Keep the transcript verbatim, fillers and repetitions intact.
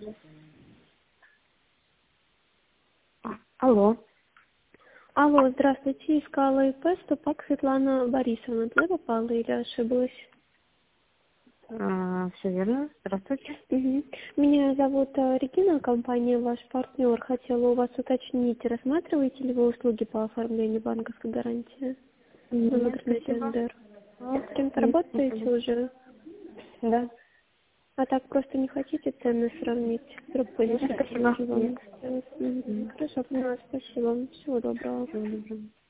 Алло. Алло, здравствуйте. Искала ИП Ступак Светлана Борисовна. Туда попала или ошиблась? А, все верно. Здравствуйте. Мгм. Меня зовут э, Регина, компания «Ваш партнер». Хотела у вас уточнить, рассматриваете ли вы услуги по оформлению банковской гарантии на Нет, выгодный спасибо. тендер? Нет, С кем-то нет, работаете спасибо. уже? Да. А так просто не хотите цены сравнить? Вдруг Нет, повезет, спасибо. и вам Нет. сделать? Мгм. М, Хорошо, поняла. Спасибо. Всего доброго. Всего доброго.